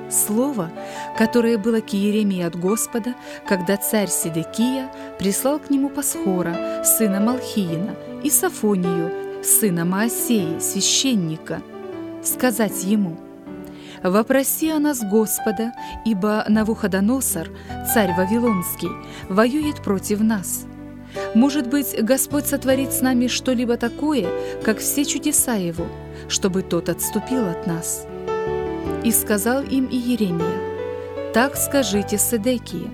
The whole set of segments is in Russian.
Слово, которое было к Иеремии от Господа, когда царь Седекия прислал к нему Пасхора, сына Малхиина, и Софонию, сына Маасеи, священника, сказать ему: «Вопроси о нас Господа, ибо Навуходоносор, царь Вавилонский, воюет против нас. Может быть, Господь сотворит с нами что-либо такое, как все чудеса Его, чтобы тот отступил от нас». И сказал им Иеремия: «Так скажите Седекии: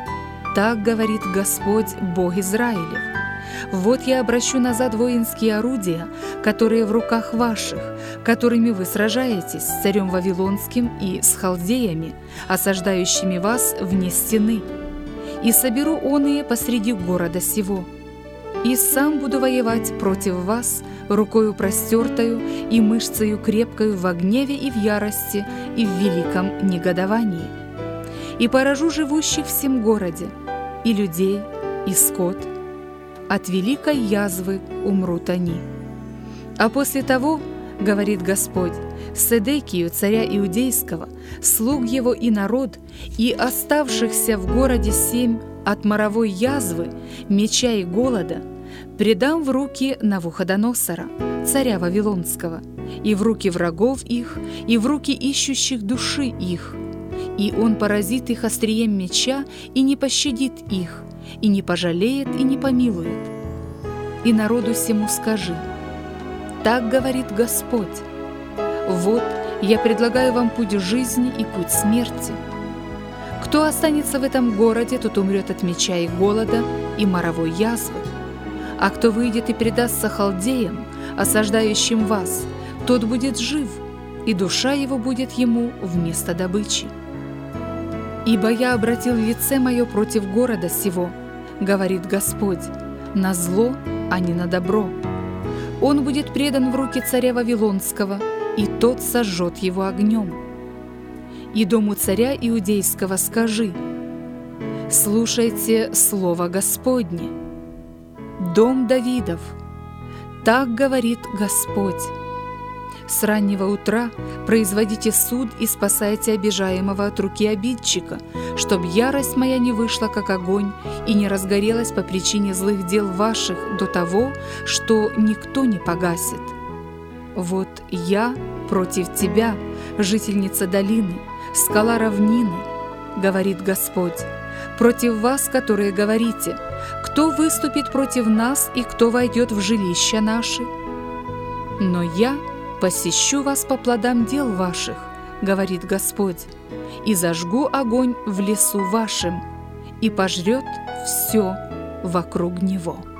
так говорит Господь, Бог Израилев: вот я обращу назад воинские орудия, которые в руках ваших, которыми вы сражаетесь с царем Вавилонским и с халдеями, осаждающими вас вне стены, и соберу оные посреди города сего, и сам буду воевать против вас рукою простертою и мышцею крепкою в гневе и в ярости и в великом негодовании. И поражу живущих в сем городе, и людей, и скот. От великой язвы умрут они. А после того, говорит Господь, Седекию, царя Иудейского, слуг его и народ, и оставшихся в городе 7 от моровой язвы, меча и голода, предам в руки Навуходоносора, царя Вавилонского, и в руки врагов их, и в руки ищущих души их. И он поразит их острием меча, и не пощадит их, и не пожалеет, и не помилует. И народу сему скажи: так говорит Господь: вот я предлагаю вам путь жизни и путь смерти. Кто останется в этом городе, тот умрет от меча и голода и моровой язвы. А кто выйдет и предастся халдеям, осаждающим вас, тот будет жив, и душа его будет ему вместо добычи. Ибо я обратил лице мое против города сего, говорит Господь, на зло, а не на добро. Он будет предан в руки царя Вавилонского, и тот сожжет его огнем. И дому царя Иудейского скажи: слушайте слово Господне. Дом Давидов, так говорит Господь: с раннего утра производите суд и спасайте обижаемого от руки обидчика, чтоб ярость моя не вышла, как огонь, и не разгорелась по причине злых дел ваших до того, что никто не погасит. Вот я против тебя, жительница долины, скала равнины, говорит Господь, против вас, которые говорите: кто выступит против нас и кто войдет в жилища наши? Но я посещу вас по плодам дел ваших, говорит Господь, и зажгу огонь в лесу вашем, и пожрет все вокруг него».